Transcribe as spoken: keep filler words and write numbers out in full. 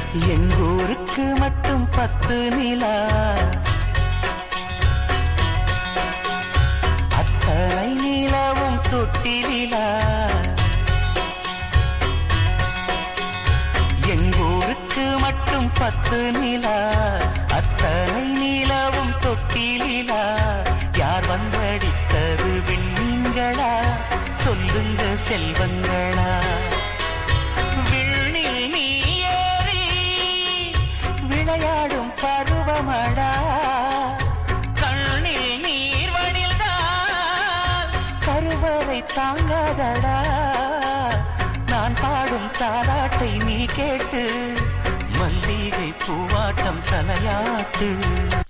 எங்கூருக்கு மட்டும் பத்து நிலா, அத்தனை நிலவும் தொட்டிலா. எங்கூருக்கு மட்டும் பத்து நிலா, அத்தனை நிலவும் தொட்டிலா. யார் வந்தடித்தது விண்மீன்களா, சொல்லுங்க செல்வங்களா. விண்ணில் நீ ஏறி விளையாடும் பருவமடா, கண்ணில் நீர் வடிந்தால் கருவறை தாங்காதடா. நான் பாடும் தாலாட்டை நீ கேட்டு மல்லிகை பூவாட்டம் தலையாட்டு.